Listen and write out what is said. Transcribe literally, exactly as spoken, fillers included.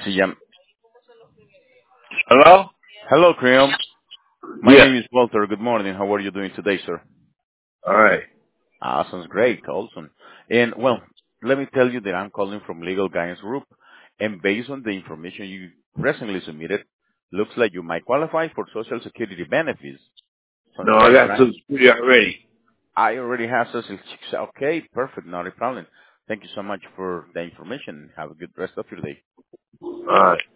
Sí, ya. Hello? Hello, Cream. My Yeah. name is Walter. Good morning. How are you doing today, sir? All right. Ah, sounds great. Awesome. And, well, let me tell you that I'm calling from Legal Guidance Group. And based on the information you recently submitted, looks like you might qualify for Social Security benefits. Sounds No, I great, got right? Social Security already. I already have Social Security. Okay, perfect. Not a problem. Thank you so much for the information. Have a good rest of your day. All right.